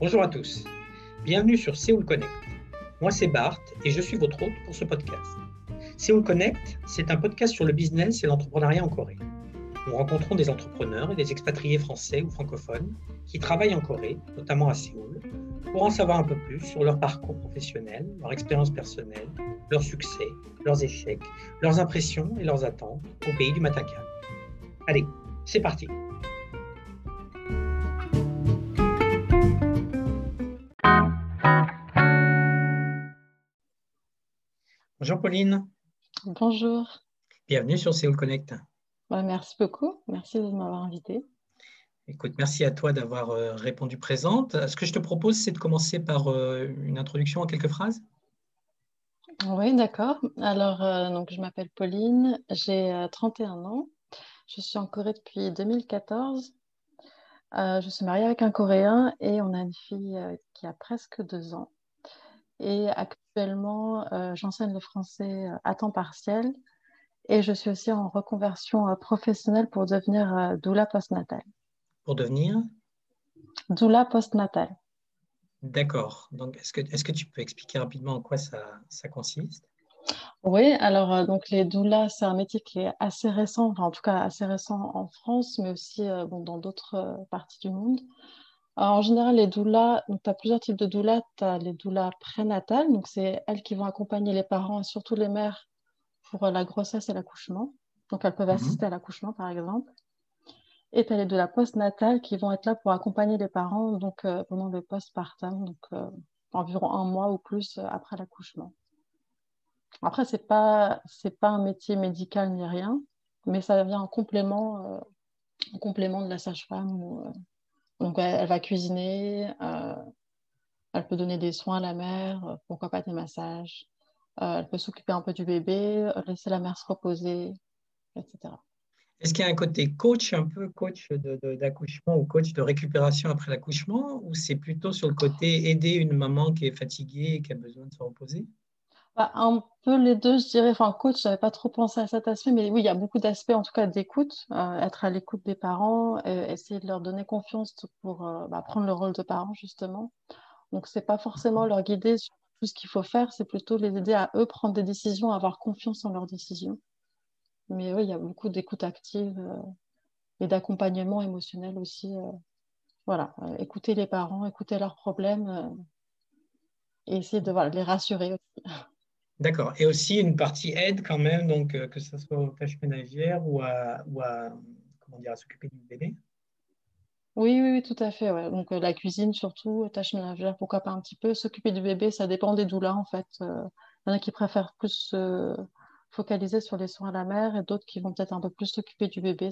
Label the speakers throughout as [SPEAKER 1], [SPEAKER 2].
[SPEAKER 1] Bonjour à tous, bienvenue sur Séoul Connect. Moi c'est Bart et je suis votre hôte pour ce podcast. Séoul Connect, c'est un podcast sur le business et l'entrepreneuriat en Corée. Nous rencontrons des entrepreneurs et des expatriés français ou francophones qui travaillent en Corée, notamment à Séoul, pour en savoir un peu plus sur leur parcours professionnel, leur expérience personnelle, leurs succès, leurs échecs, leurs impressions et leurs attentes au pays du matin calme. Allez, c'est parti! Bonjour Pauline.
[SPEAKER 2] Bonjour.
[SPEAKER 1] Bienvenue sur Séoul Connect.
[SPEAKER 2] Merci beaucoup. Merci de m'avoir invité.
[SPEAKER 1] Écoute, merci à toi d'avoir répondu présente. Ce que je te propose, c'est de commencer par une introduction en quelques phrases.
[SPEAKER 2] Oui, d'accord. Alors, donc, je m'appelle Pauline, j'ai 31 ans. Je suis en Corée depuis 2014. Je suis mariée avec un Coréen et on a une fille qui a presque 2 ans. Et actuellement, j'enseigne le français à temps partiel et je suis aussi en reconversion professionnelle pour devenir doula postnatale.
[SPEAKER 1] Pour devenir?
[SPEAKER 2] Doula postnatale.
[SPEAKER 1] D'accord. Donc, est-ce que tu peux expliquer rapidement en quoi ça consiste?
[SPEAKER 2] Oui, alors donc les doulas, c'est un métier qui est assez récent, enfin, en tout cas assez récent en France, mais aussi dans d'autres parties du monde. Alors, en général, les doulas, tu as plusieurs types de doulas. Tu as les doulas prénatales, donc c'est elles qui vont accompagner les parents et surtout les mères pour la grossesse et l'accouchement. Donc elles peuvent assister à l'accouchement, par exemple. Et tu as les doulas postnatales qui vont être là pour accompagner les parents donc, pendant le postpartum, donc environ un mois ou plus après l'accouchement. Après, c'est pas un métier médical ni rien, mais ça vient en complément de la sage-femme. Donc, elle va cuisiner, elle peut donner des soins à la mère, pourquoi pas des massages. Elle peut s'occuper un peu du bébé, laisser la mère se reposer, etc.
[SPEAKER 1] Est-ce qu'il y a un côté coach, un peu coach d'accouchement ou coach de récupération après l'accouchement, ou c'est plutôt sur le côté aider une maman qui est fatiguée et qui a besoin de se reposer?
[SPEAKER 2] Un peu les deux, je dirais. Enfin, coach, j'avais pas trop pensé à cet aspect, mais oui, il y a beaucoup d'aspects, en tout cas, d'écoute, être à l'écoute des parents, essayer de leur donner confiance pour prendre le rôle de parent, justement. Donc, c'est pas forcément leur guider sur tout ce qu'il faut faire, c'est plutôt les aider à eux prendre des décisions, à avoir confiance en leurs décisions. Mais oui, il y a beaucoup d'écoute active et d'accompagnement émotionnel aussi. Voilà, écouter les parents, écouter leurs problèmes et essayer de voilà, les rassurer aussi.
[SPEAKER 1] D'accord. Et aussi une partie aide quand même, donc que ce soit aux tâches ménagères comment dire, à s'occuper du bébé.
[SPEAKER 2] Oui, oui, oui, tout à fait. Ouais. Donc, la cuisine, surtout, tâches ménagères, pourquoi pas un petit peu. S'occuper du bébé, ça dépend des doulas, en fait. Il y en a qui préfèrent plus se focaliser sur les soins à la mère et d'autres qui vont peut-être un peu plus s'occuper du bébé.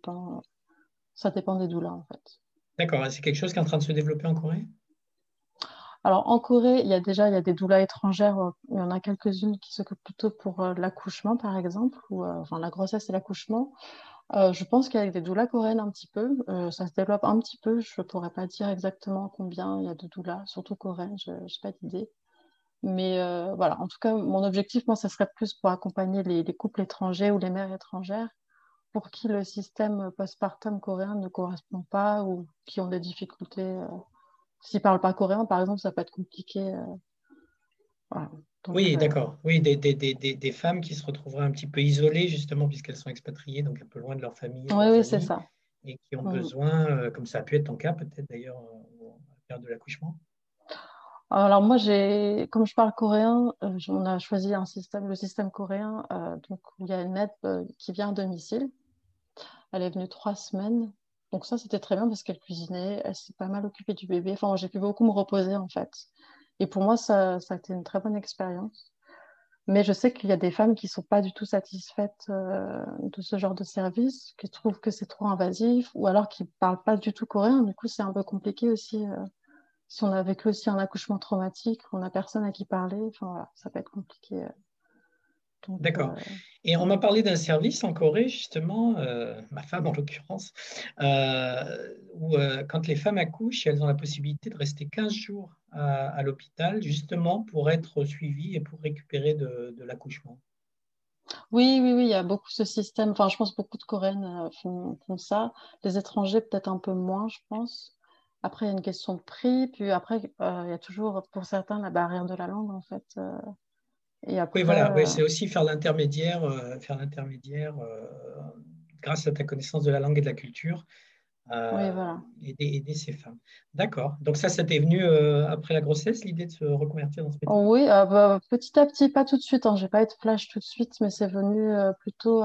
[SPEAKER 2] Ça dépend des doulas, en fait.
[SPEAKER 1] D'accord. Et c'est quelque chose qui est en train de se développer en Corée?
[SPEAKER 2] Alors, en Corée, il y a des doulas étrangères. Il y en a quelques-unes qui s'occupent plutôt pour l'accouchement, par exemple, ou enfin, la grossesse et l'accouchement. Je pense qu'avec des doulas coréennes un petit peu, ça se développe un petit peu. Je ne pourrais pas dire exactement combien il y a de doulas, surtout coréennes, je n'ai pas d'idée. Mais voilà, en tout cas, mon objectif, moi, ça serait plus pour accompagner les couples étrangers ou les mères étrangères pour qui le système postpartum coréen ne correspond pas ou qui ont des difficultés. S'ils ne parlent pas coréen, par exemple, ça peut être compliqué. Voilà. Donc,
[SPEAKER 1] Oui, d'accord. Oui, des femmes qui se retrouveraient un petit peu isolées, justement, puisqu'elles sont expatriées, donc un peu loin de leur famille et de
[SPEAKER 2] oui,
[SPEAKER 1] leurs
[SPEAKER 2] oui, c'est
[SPEAKER 1] amis,
[SPEAKER 2] ça.
[SPEAKER 1] et qui ont
[SPEAKER 2] Mm.
[SPEAKER 1] besoin, comme ça a pu être ton cas, peut-être d'ailleurs, à la période de l'accouchement.
[SPEAKER 2] Alors moi, comme je parle coréen, on a choisi le système coréen, donc il y a une aide qui vient à domicile. Elle est venue 3 semaines, donc ça c'était très bien parce qu'elle cuisinait, elle s'est pas mal occupée du bébé. Enfin, moi, j'ai pu beaucoup me reposer en fait. Et pour moi, ça a été une très bonne expérience. Mais je sais qu'il y a des femmes qui sont pas du tout satisfaites de ce genre de service, qui trouvent que c'est trop invasif, ou alors qui parlent pas du tout coréen. Du coup, c'est un peu compliqué aussi. Si on a vécu aussi un accouchement traumatique, on n'a personne à qui parler, enfin voilà, ça peut être compliqué. Donc,
[SPEAKER 1] D'accord. Et on m'a parlé d'un service en Corée, justement, ma femme en l'occurrence, où quand les femmes accouchent, elles ont la possibilité de rester 15 jours à l'hôpital, justement pour être suivies et pour récupérer de l'accouchement.
[SPEAKER 2] oui, oui, oui, il y a beaucoup ce système. Enfin, je pense que beaucoup de Coréennes font ça. Les étrangers, peut-être un peu moins, je pense. Après, il y a une question de prix. Puis après, il y a toujours, pour certains, la barrière de la langue, en fait. Et
[SPEAKER 1] Oui,
[SPEAKER 2] après,
[SPEAKER 1] voilà, oui, c'est aussi faire l'intermédiaire grâce à ta connaissance de la langue et de la culture,
[SPEAKER 2] oui,
[SPEAKER 1] euh,
[SPEAKER 2] voilà.
[SPEAKER 1] aider ces femmes. D'accord. Donc ça t'est venu après la grossesse, l'idée de se reconvertir dans ce métier?
[SPEAKER 2] Oh oui, bah, petit à petit, pas tout de suite, hein, j'ai pas été flash tout de suite, mais c'est venu plutôt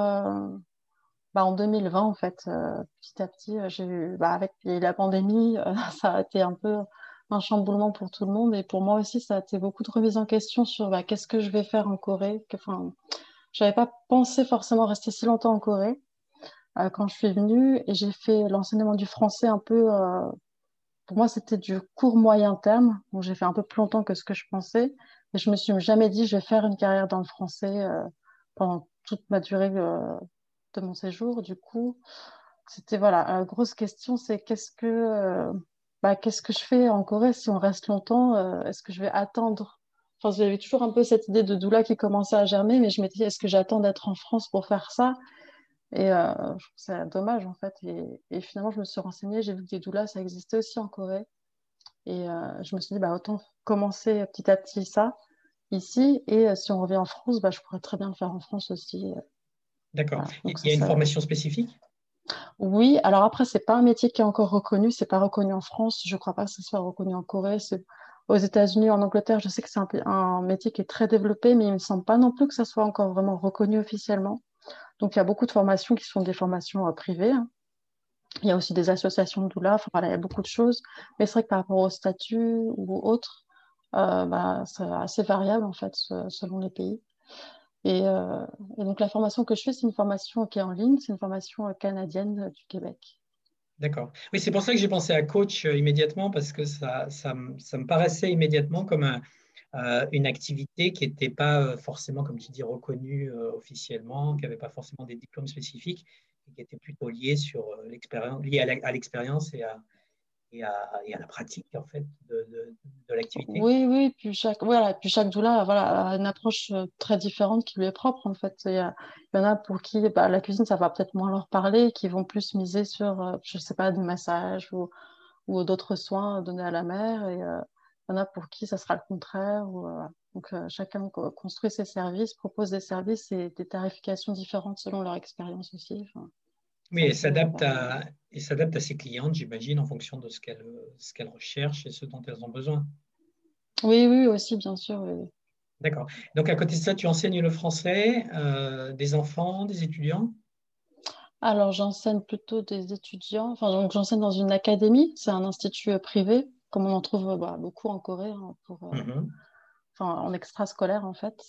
[SPEAKER 2] bah, en 2020 en fait. Petit à petit, j'ai eu, bah, avec la pandémie, ça a été un peu un chamboulement pour tout le monde et pour moi aussi, ça a été beaucoup de remise en question sur bah, qu'est-ce que je vais faire en Corée. Enfin, j'avais pas pensé forcément rester si longtemps en Corée quand je suis venue et j'ai fait l'enseignement du français un peu. Pour moi, c'était du court moyen terme. Donc, j'ai fait un peu plus longtemps que ce que je pensais. Et je me suis jamais dit, je vais faire une carrière dans le français pendant toute ma durée de mon séjour. Du coup, c'était voilà, la grosse question, c'est qu'est-ce que je fais en Corée si on reste longtemps? Est-ce que je vais attendre? Enfin, j'avais toujours un peu cette idée de doula qui commençait à germer, mais je m'étais dit, est-ce que j'attends d'être en France pour faire ça? Et je trouve ça dommage en fait. Et finalement, je me suis renseignée, j'ai vu que des doulas, ça existait aussi en Corée. Et je me suis dit, bah, autant commencer petit à petit ça ici. Et si on revient en France, bah, je pourrais très bien le faire en France aussi.
[SPEAKER 1] D'accord.
[SPEAKER 2] Voilà.
[SPEAKER 1] Il
[SPEAKER 2] Donc
[SPEAKER 1] y
[SPEAKER 2] ça,
[SPEAKER 1] a une
[SPEAKER 2] ça...
[SPEAKER 1] formation spécifique?
[SPEAKER 2] Oui, alors après, c'est pas un métier qui est encore reconnu. C'est pas reconnu en France. Je crois pas que ce soit reconnu en Corée. Aux États-Unis, en Angleterre, je sais que c'est un métier qui est très développé, mais il me semble pas non plus que ça soit encore vraiment reconnu officiellement. Donc il y a beaucoup de formations qui sont des formations privées, hein. Il y a aussi des associations de doula. Enfin, voilà, il y a beaucoup de choses. Mais c'est vrai que par rapport au statut ou autre, bah, c'est assez variable en fait selon les pays. Et, euh, et donc la formation que je fais, c'est une formation qui est en ligne, c'est une formation canadienne du Québec.
[SPEAKER 1] D'accord. Oui, c'est pour ça que j'ai pensé à coach immédiatement, parce que ça me paraissait immédiatement comme une activité qui n'était pas forcément, comme tu dis, reconnue officiellement, qui n'avait pas forcément des diplômes spécifiques, et qui était plutôt liée sur l'expérience, liée à l'expérience et à la pratique en fait de l'activité.
[SPEAKER 2] Oui, oui, puis chaque doula voilà, a une approche très différente qui lui est propre en fait. Il y en a pour qui bah, la cuisine, ça va peut-être moins leur parler, qui vont plus miser sur, je sais pas, des massages ou d'autres soins donnés à la mère. Et il y en a pour qui ça sera le contraire. Donc chacun construit ses services, propose des services et des tarifications différentes selon leur expérience aussi. Enfin,
[SPEAKER 1] Oui,
[SPEAKER 2] c'est
[SPEAKER 1] et
[SPEAKER 2] assez variable.
[SPEAKER 1] s'adapte à ses clientes, j'imagine, en fonction de ce qu'elles recherchent et ce dont elles ont besoin.
[SPEAKER 2] Oui, oui, aussi, bien sûr. Oui, oui.
[SPEAKER 1] D'accord. Donc, à côté de ça, tu enseignes le français, des enfants, des étudiants?
[SPEAKER 2] Alors, j'enseigne plutôt des étudiants. Enfin, donc, j'enseigne dans une académie. C'est un institut privé, comme on en trouve bah, beaucoup en Corée, hein,
[SPEAKER 1] Mhm.
[SPEAKER 2] enfin, en extrascolaire, en fait.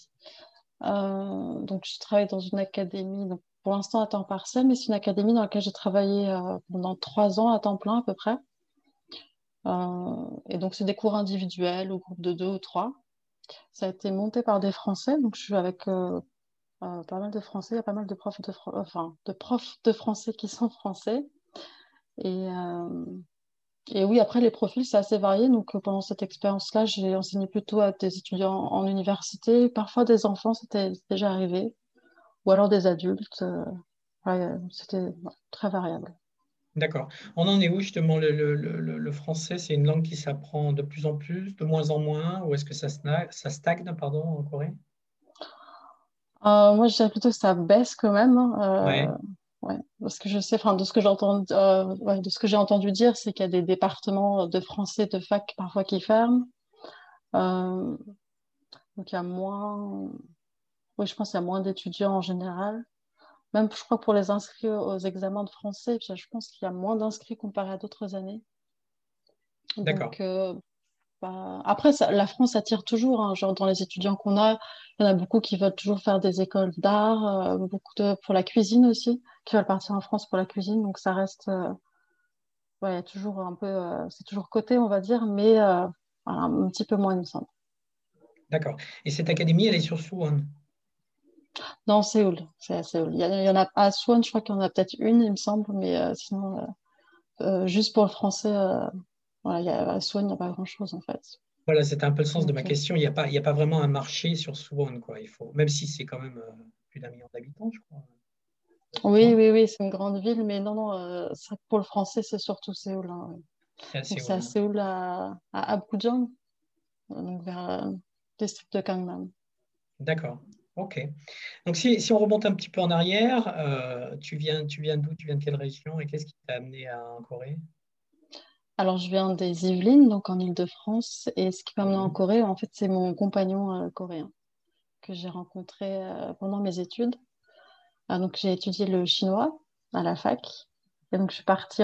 [SPEAKER 2] Donc, je travaille dans une académie, donc, pour l'instant à temps partiel, mais c'est une académie dans laquelle j'ai travaillé pendant 3 ans à temps plein à peu près. Et donc, c'est des cours individuels ou groupes de deux ou trois. Ça a été monté par des Français, donc je suis avec pas mal de Français. Il y a pas mal de de profs de français qui sont français. Et, euh, et oui, après, les profils, c'est assez varié. Donc, pendant cette expérience-là, j'ai enseigné plutôt à des étudiants en université, parfois des enfants, c'était déjà arrivé, ou alors des adultes. Ouais, c'était ouais, très variable.
[SPEAKER 1] D'accord. On en est où justement le français, c'est une langue qui s'apprend de plus en plus, de moins en moins, ou est-ce que ça stagne, pardon, en Corée?
[SPEAKER 2] Moi, je dirais plutôt que ça baisse quand même, hein.
[SPEAKER 1] Ouais,
[SPEAKER 2] Ouais, parce que je sais, enfin, de ce que ouais, de ce que j'ai entendu dire, c'est qu'il y a des départements de français de fac parfois qui ferment. Euh, donc il y a moins, oui, je pense qu'il y a moins d'étudiants en général. Même, je crois, pour les inscrits aux examens de français, puis je pense qu'il y a moins d'inscrits comparé à d'autres années.
[SPEAKER 1] d'accord.
[SPEAKER 2] Donc, bah, après, la France attire toujours, hein, genre dans les étudiants qu'on a, il y en a beaucoup qui veulent toujours faire des écoles d'art, pour la cuisine aussi, qui veulent partir en France pour la cuisine. Donc, ça reste, ouais, il y a toujours un peu, c'est toujours coté, on va dire, mais voilà, un petit peu moins, il me semble.
[SPEAKER 1] D'accord. Et cette académie, elle est sur Suwon.
[SPEAKER 2] Non, Séoul, c'est à Séoul. Il y en a à Suwon, je crois qu'il y en a peut-être une, il me semble, mais sinon, juste pour le français, voilà, à Suwon, il n'y a pas grand-chose en fait.
[SPEAKER 1] Voilà, c'était un peu le sens de ma
[SPEAKER 2] Donc,
[SPEAKER 1] question. Il y a pas vraiment un marché sur Suwon, quoi. Même si c'est quand même plus d'1 million d'habitants, je crois. Ça doit être
[SPEAKER 2] oui,
[SPEAKER 1] moins.
[SPEAKER 2] oui, oui, c'est une grande ville, mais non, non, c'est vrai que pour le français, c'est surtout Séoul, hein, ouais.
[SPEAKER 1] C'est à
[SPEAKER 2] Donc, c'est
[SPEAKER 1] Séoul,
[SPEAKER 2] à
[SPEAKER 1] hein.
[SPEAKER 2] Séoul, à Apgujeong, donc vers le district de Gangnam.
[SPEAKER 1] D'accord. OK. Donc, si on remonte un petit peu en arrière, tu viens d'où? Tu viens de quelle région et qu'est-ce qui t'a amené en Corée?
[SPEAKER 2] Alors, je viens des Yvelines, donc en Île-de-France, et ce qui m'a amené en
[SPEAKER 1] Mhm.
[SPEAKER 2] Corée, en fait, c'est mon compagnon coréen que j'ai rencontré pendant mes études. Donc, j'ai étudié le chinois à la fac, et donc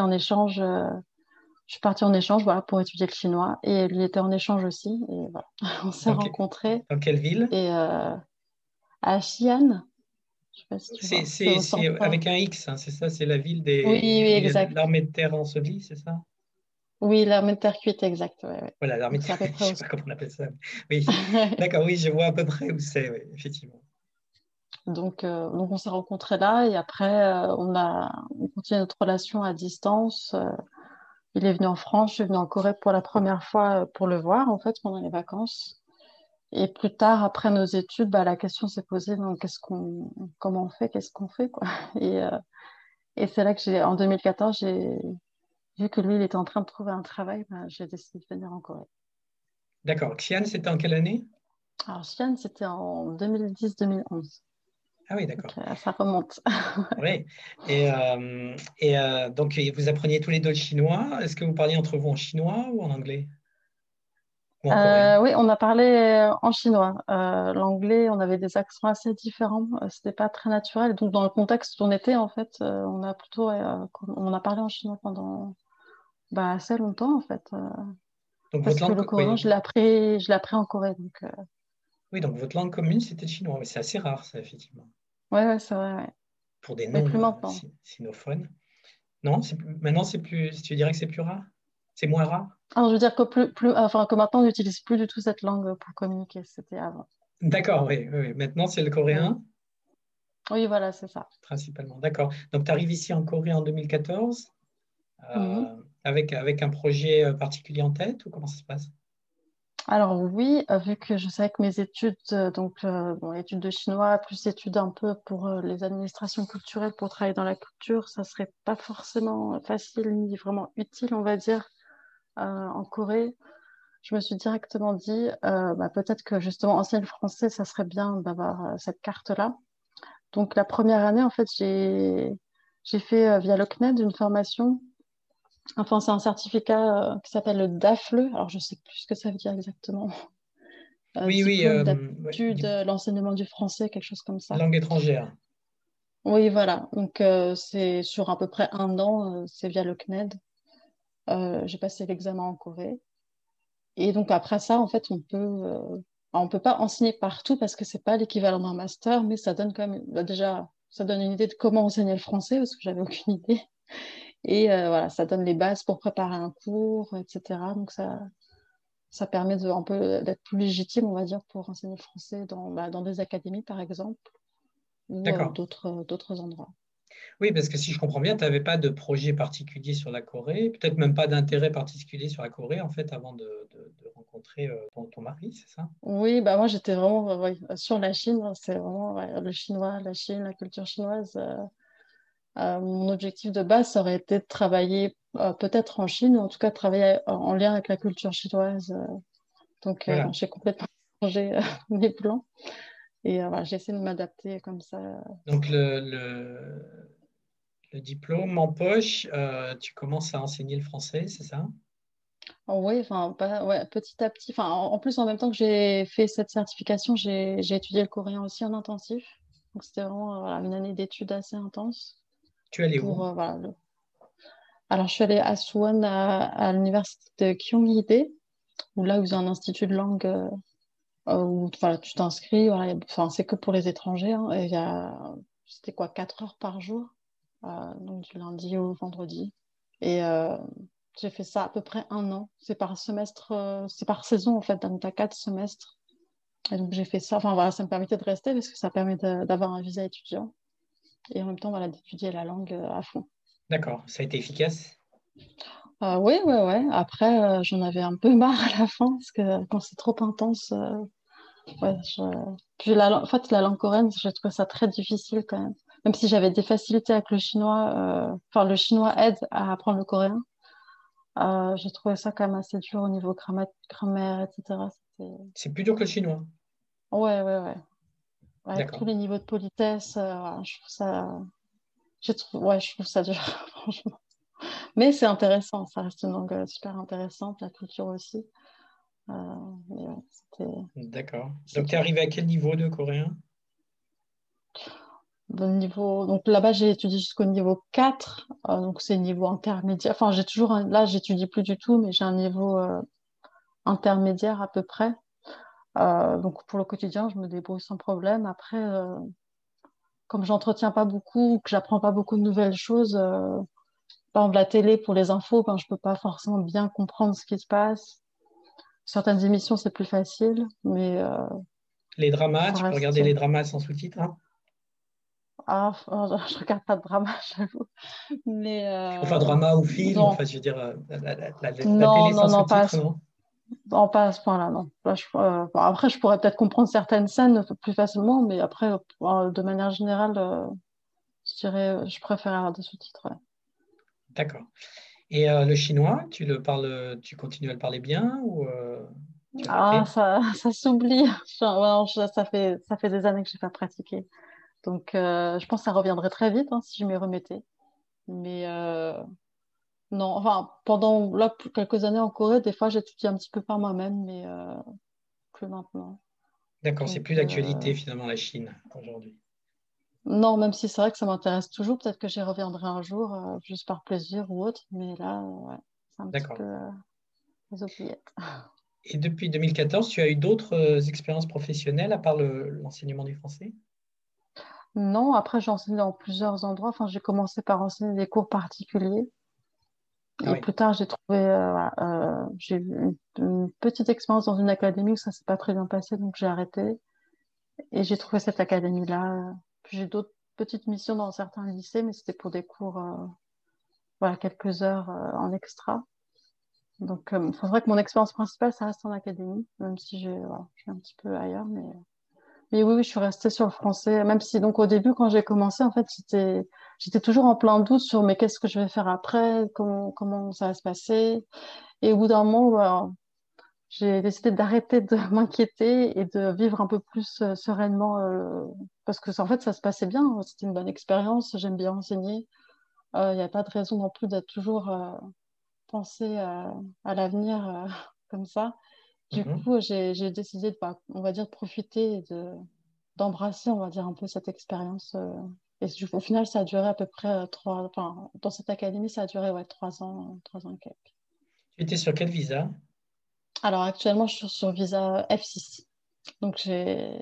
[SPEAKER 2] je suis partie en échange, voilà, pour étudier le chinois, et lui était en échange aussi, et voilà, on s'est
[SPEAKER 1] Dans,
[SPEAKER 2] rencontrés,
[SPEAKER 1] dans quelle ville?
[SPEAKER 2] et à Xi'an, je sais pas si tu vois, c'est au
[SPEAKER 1] C'est
[SPEAKER 2] centre.
[SPEAKER 1] avec un X, hein, c'est ça, c'est la ville
[SPEAKER 2] Oui, oui,
[SPEAKER 1] où il y a
[SPEAKER 2] exact.
[SPEAKER 1] l'armée de terre ensevelie, c'est ça?
[SPEAKER 2] Oui, l'armée de terre cuite, exact. Ouais, ouais.
[SPEAKER 1] Voilà, l'armée
[SPEAKER 2] Donc,
[SPEAKER 1] de
[SPEAKER 2] c'est
[SPEAKER 1] terre,
[SPEAKER 2] à peu
[SPEAKER 1] je
[SPEAKER 2] près
[SPEAKER 1] sais
[SPEAKER 2] au...
[SPEAKER 1] pas comment on appelle ça. Oui, d'accord, oui, je vois à peu près où c'est, oui, effectivement.
[SPEAKER 2] Donc, on s'est rencontrés là et après, on continue notre relation à distance. Il est venu en France, je suis venue en Corée pour la première fois pour le voir, en fait, pendant les vacances. Et plus tard, après nos études, bah, la question s'est posée, donc, comment on fait, qu'est-ce qu'on fait, quoi. Et, euh, et c'est là que en 2014, j'ai vu que lui, il était en train de trouver un travail, bah, j'ai décidé de venir en Corée.
[SPEAKER 1] D'accord. Xi'an, c'était en quelle année?
[SPEAKER 2] Alors, Xi'an, c'était en 2010-2011.
[SPEAKER 1] Ah oui,
[SPEAKER 2] Donc,
[SPEAKER 1] d'accord.
[SPEAKER 2] ça remonte.
[SPEAKER 1] Oui. Donc, vous appreniez tous les deux le chinois. Est-ce que vous parliez entre vous en chinois ou en anglais? Ou en coréen?
[SPEAKER 2] Oui, on a parlé en chinois. L'anglais, on avait des accents assez différents. C'était pas très naturel. Donc, dans le contexte où on était, en fait, on a parlé en chinois pendant bah, assez longtemps, en fait.
[SPEAKER 1] Donc,
[SPEAKER 2] Parce
[SPEAKER 1] votre
[SPEAKER 2] que le
[SPEAKER 1] langue,
[SPEAKER 2] coréen,
[SPEAKER 1] oui,
[SPEAKER 2] je l'ai appris en Corée. Donc,
[SPEAKER 1] oui, donc votre langue commune, c'était le chinois. Oui, c'est assez rare, ça, effectivement,
[SPEAKER 2] ouais, ouais, c'est vrai. Ouais.
[SPEAKER 1] pour des
[SPEAKER 2] Mais plus
[SPEAKER 1] non
[SPEAKER 2] maintenant.
[SPEAKER 1] sinophones. Non, maintenant, c'est plus, tu dirais que c'est plus rare? C'est moins rare?
[SPEAKER 2] Alors, je veux dire enfin, que maintenant, on n'utilise plus du tout cette langue pour communiquer. C'était avant.
[SPEAKER 1] D'accord, oui, oui, oui. Maintenant, c'est le
[SPEAKER 2] Mm.
[SPEAKER 1] coréen,
[SPEAKER 2] Oui, voilà, c'est ça.
[SPEAKER 1] principalement. D'accord. Donc, tu arrives ici en Corée en 2014,
[SPEAKER 2] Mhm.
[SPEAKER 1] avec un projet particulier en tête ou comment ça se passe?
[SPEAKER 2] Alors oui, vu que je savais que mes études, bon, études de chinois, plus études un peu pour les administrations culturelles, pour travailler dans la culture, ça serait pas forcément facile ni vraiment utile, on va dire, en Corée. Je me suis directement dit, bah, peut-être que justement enseigner le français, ça serait bien d'avoir cette carte-là. Donc la première année, en fait, j'ai fait via le CNED une formation. Enfin, c'est un certificat qui s'appelle le DAFLE. Alors je sais plus ce que ça veut dire exactement.
[SPEAKER 1] Oui, oui,
[SPEAKER 2] Diplôme
[SPEAKER 1] ouais,
[SPEAKER 2] d'aptitude, l'enseignement du français, quelque chose comme ça.
[SPEAKER 1] langue étrangère.
[SPEAKER 2] Oui, voilà. Donc, c'est sur à peu près un an, c'est via le CNED. J'ai passé l'examen en Corée. Et donc, après ça, en fait, on peut pas enseigner partout parce que c'est pas l'équivalent d'un master, mais ça donne quand même, bah, déjà, ça donne une idée de comment enseigner le français parce que j'avais aucune idée. Et voilà, ça donne les bases pour préparer un cours, etc. Donc, ça permet un peu d'être plus légitime, on va dire, pour enseigner le français dans des académies, par exemple, ou
[SPEAKER 1] D'accord.
[SPEAKER 2] d'autres endroits.
[SPEAKER 1] Oui, parce que si je comprends bien, tu n'avais pas de projet particulier sur la Corée, peut-être même pas d'intérêt particulier sur la Corée, en fait, avant de rencontrer ton mari, c'est ça?
[SPEAKER 2] Oui, bah moi j'étais vraiment ouais, sur la Chine, hein. C'est vraiment ouais, le chinois, la Chine, la culture chinoise. Mon objectif de base, ça aurait été de travailler peut-être en Chine, ou en tout cas de travailler en lien avec la culture chinoise. Donc bon,
[SPEAKER 1] Voilà.
[SPEAKER 2] j'ai complètement changé mes plans et voilà, j'ai essayé de m'adapter comme ça.
[SPEAKER 1] Donc, le diplôme en poche, tu commences à enseigner le français, c'est ça?
[SPEAKER 2] Oui, enfin, ouais, petit à petit. Enfin, en plus, en même temps que j'ai fait cette certification, j'ai étudié le coréen aussi en intensif. Donc, c'était vraiment voilà, une année d'études assez intense.
[SPEAKER 1] Tu es allé où?
[SPEAKER 2] Voilà, alors, je suis allée à Suwon, à l'université de Kyunghee-dae, où là, où il y a un institut de langue où voilà, tu t'inscris. Voilà, enfin, c'est que pour les étrangers. Hein, et c'était quoi, 4 heures par jour, donc du lundi au vendredi. Et j'ai fait ça à peu près un an. C'est par semestre, c'est par saison en fait. Donc, tu as 4 semestres. Et donc, j'ai fait ça. Enfin, voilà, ça me permettait de rester parce que ça permet d'avoir un visa étudiant. Et en même temps, voilà, d'étudier la langue à fond.
[SPEAKER 1] D'accord, ça a été efficace.
[SPEAKER 2] Oui, ouais, ouais. Après, j'en avais un peu marre à la fin parce que quand c'est trop intense, ouais, puis en fait, la langue coréenne, je trouve ça très difficile quand même. Même si j'avais des facilités avec le chinois, enfin, le chinois aide à apprendre le coréen. J'ai trouvé ça quand même assez dur au niveau grammaire, etc. C'était...
[SPEAKER 1] C'est plus dur que le chinois.
[SPEAKER 2] Ouais, ouais, ouais. Avec tous
[SPEAKER 1] D'accord.
[SPEAKER 2] les niveaux de politesse, voilà, je trouve ça, ouais, je trouve ça dur, franchement. Mais c'est intéressant, ça reste une langue super intéressante, la culture aussi. Euh, mais ouais,
[SPEAKER 1] D'accord. Donc, tu es
[SPEAKER 2] c'était
[SPEAKER 1] arrivé à quel niveau de coréen?
[SPEAKER 2] bon niveau. Donc là-bas, j'ai étudié jusqu'au niveau 4, donc c'est niveau intermédiaire. Enfin, j'ai toujours là, j'étudie plus du tout, mais j'ai un niveau intermédiaire à peu près. Donc pour le quotidien, je me débrouille sans problème. Après, comme j'entretiens pas beaucoup, que j'apprends pas beaucoup de nouvelles choses, par exemple la télé pour les infos, ben, je peux pas forcément bien comprendre ce qui se passe. Certaines émissions, c'est plus facile, mais
[SPEAKER 1] Les dramas,
[SPEAKER 2] ça
[SPEAKER 1] tu peux
[SPEAKER 2] reste.
[SPEAKER 1] regarder les dramas sans sous-titres, hein?
[SPEAKER 2] Ah, je regarde pas de drama, j'avoue. Mais
[SPEAKER 1] Enfin, drama ou film,
[SPEAKER 2] non,
[SPEAKER 1] enfin, je veux dire, la télé
[SPEAKER 2] non,
[SPEAKER 1] sans
[SPEAKER 2] non, non,
[SPEAKER 1] sous-titres, non?
[SPEAKER 2] pas à ce point-là, non. Là, bon, après, je pourrais peut-être comprendre certaines scènes plus facilement, mais après, de manière générale, je dirais, je préfère avoir des sous-titres. Ouais.
[SPEAKER 1] D'accord. Et le chinois, tu continues à le parler bien ou tu as
[SPEAKER 2] Ah,
[SPEAKER 1] arrêté?
[SPEAKER 2] ça s'oublie. Ouais, ça fait des années que j'ai pas pratiqué. Donc, je pense que ça reviendrait très vite hein, si je m'y remettais. Mais non, enfin, pendant là, quelques années en Corée, des fois, j'étudie un petit peu par moi-même, mais plus maintenant.
[SPEAKER 1] D'accord, c'est
[SPEAKER 2] Donc,
[SPEAKER 1] plus d'actualité finalement la Chine aujourd'hui.
[SPEAKER 2] non, même si c'est vrai que ça m'intéresse toujours, peut-être que j'y reviendrai un jour, juste par plaisir ou autre, mais là, ouais, c'est un petit peu
[SPEAKER 1] D'accord.
[SPEAKER 2] les oubliettes.
[SPEAKER 1] Et depuis 2014, tu as eu d'autres expériences professionnelles à part l'enseignement du français?
[SPEAKER 2] Non, après, j'ai enseigné dans plusieurs endroits. Enfin, j'ai commencé par enseigner des cours particuliers.
[SPEAKER 1] Ah
[SPEAKER 2] Et
[SPEAKER 1] oui,
[SPEAKER 2] plus tard, voilà, j'ai eu une petite expérience dans une académie où ça s'est pas très bien passé, donc j'ai arrêté. Et j'ai trouvé cette académie-là. Puis j'ai d'autres petites missions dans certains lycées, mais c'était pour des cours, voilà, quelques heures en extra. Donc, il faudrait que mon expérience principale, ça reste en académie, même si voilà, je suis un petit peu ailleurs. Mais oui, oui, je suis restée sur le français, même si donc au début, quand j'ai commencé, en fait, j'étais toujours en plein doute sur mais qu'est-ce que je vais faire après, comment ça va se passer. Et au bout d'un moment, voilà, j'ai décidé d'arrêter de m'inquiéter et de vivre un peu plus sereinement, parce que en fait, ça se passait bien. C'était une bonne expérience, j'aime bien enseigner. Il n'y a pas de raison non plus d'être toujours penser à l'avenir comme ça. Du
[SPEAKER 1] mhm.
[SPEAKER 2] coup, j'ai décidé de, on va dire, de profiter et d'embrasser, on va dire, un peu cette expérience. Et au final, ça a duré à peu près enfin, dans cette académie, ça a duré, ouais, 3 ans et quelques.
[SPEAKER 1] Tu étais sur quel visa?
[SPEAKER 2] Alors, actuellement, je suis sur visa F6. Donc, j'ai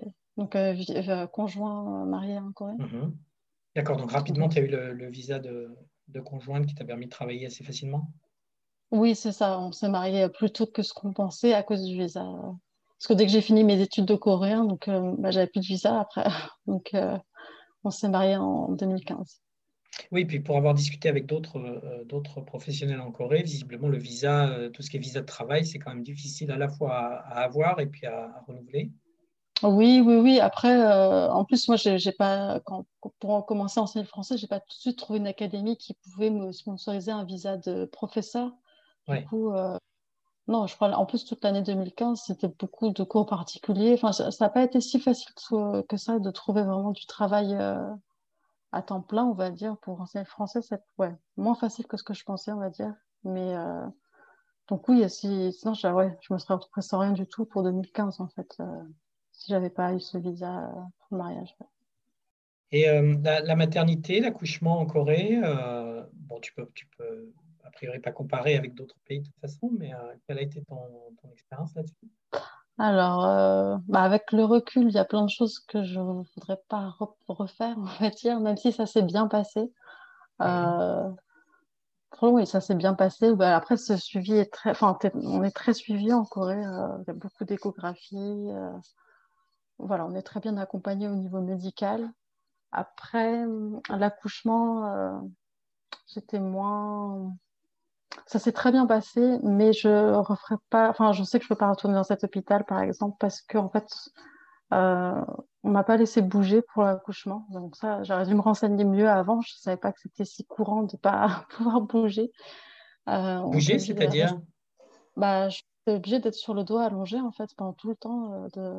[SPEAKER 2] conjoint marié en Corée.
[SPEAKER 1] Mhm. D'accord, donc rapidement,
[SPEAKER 2] Donc,
[SPEAKER 1] tu as eu le visa de conjointe qui t'a permis de travailler assez facilement?
[SPEAKER 2] oui, c'est ça. On s'est marié plus tôt que ce qu'on pensait à cause du visa. Parce que dès que j'ai fini mes études de coréen, donc j'avais plus de visa après. Donc, on s'est marié en 2015.
[SPEAKER 1] Oui, puis pour avoir discuté avec d'autres professionnels en Corée, visiblement le visa, tout ce qui est visa de travail, c'est quand même difficile à la fois à avoir et puis à renouveler.
[SPEAKER 2] Oui, oui, oui. Après, en plus, moi, j'ai pas, pour commencer à enseigner le français, j'ai pas tout de suite trouvé une académie qui pouvait me sponsoriser un visa de professeur. Du
[SPEAKER 1] Ouais.
[SPEAKER 2] coup, non, je crois, en plus, toute l'année 2015, c'était beaucoup de cours particuliers. Enfin, ça n'a pas été si facile que ça de trouver vraiment du travail à temps plein, on va dire, pour enseigner le français. C'est ouais, moins facile que ce que je pensais, on va dire. Mais donc oui, sinon, ouais, je me serais retrouvée sans rien du tout pour 2015, en fait, si j'avais pas eu ce visa pour le mariage.
[SPEAKER 1] Et la maternité, l'accouchement en Corée, bon, tu peux a priori pas comparer avec d'autres pays de toute façon, mais quelle a été ton expérience là-dessus?
[SPEAKER 2] Alors, avec le recul, il y a plein de choses que je ne voudrais pas refaire, on va dire, même si ça s'est bien passé.
[SPEAKER 1] Oui.
[SPEAKER 2] Euh, Franchement, oui, ça s'est bien passé. Bah, après, ce suivi est très, enfin, on est très suivi en Corée. Il y a beaucoup d'échographies. Voilà, on est très bien accompagné au niveau médical. Après, l'accouchement, j'étais moins. Ça s'est très bien passé, mais je referai pas. Enfin, je sais que je peux pas retourner dans cet hôpital, par exemple, parce que en fait, Euh, on m'a pas laissé bouger pour l'accouchement. Donc ça, j'aurais dû me renseigner mieux avant. Je savais pas que c'était si courant de pas pouvoir bouger. On était
[SPEAKER 1] Bouger,
[SPEAKER 2] obligé de rester.
[SPEAKER 1] c'est-à-dire?
[SPEAKER 2] Bah, j'étais obligée d'être sur le dos allongé en fait pendant tout le temps.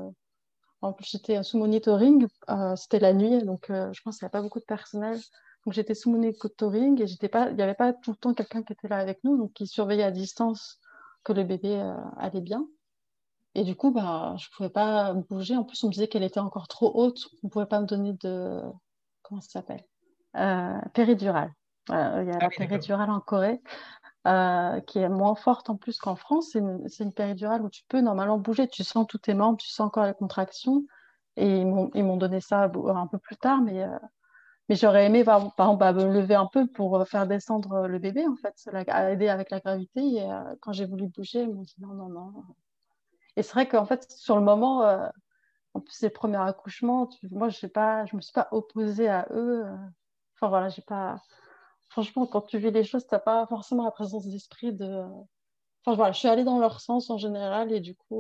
[SPEAKER 2] En plus, j'étais sous monitoring. C'était la nuit, donc je pense qu'il n'y a pas beaucoup de personnel. Donc j'étais sous monitoring et j'étais pas, il n'y avait pas tout le temps quelqu'un qui était là avec nous, donc qui surveillait à distance que le bébé allait bien. Et du coup, bah, je pouvais pas bouger. En plus, on me disait qu'elle était encore trop haute. On pouvait pas me donner de, comment ça s'appelle? Péridurale. Il y a
[SPEAKER 1] Ah
[SPEAKER 2] la
[SPEAKER 1] oui, d'accord.
[SPEAKER 2] péridurale en Corée, qui est moins forte en plus qu'en France. C'est une péridurale où tu peux normalement bouger. Tu sens tous tes membres, tu sens encore les contractions. Et ils m'ont donné ça un peu plus tard, mais j'aurais aimé, par exemple, bah, me lever un peu pour faire descendre le bébé, en fait, à aider avec la gravité. Et quand j'ai voulu bouger, ils m'ont dit non, non, non. Et c'est vrai qu'en fait, sur le moment, en plus, c'est le premier accouchement, moi, je me suis pas opposée à eux. Enfin, voilà, j'ai pas. Franchement, quand tu vis les choses, t'as pas forcément la présence d'esprit de. Enfin, voilà, je suis allée dans leur sens en général et du coup,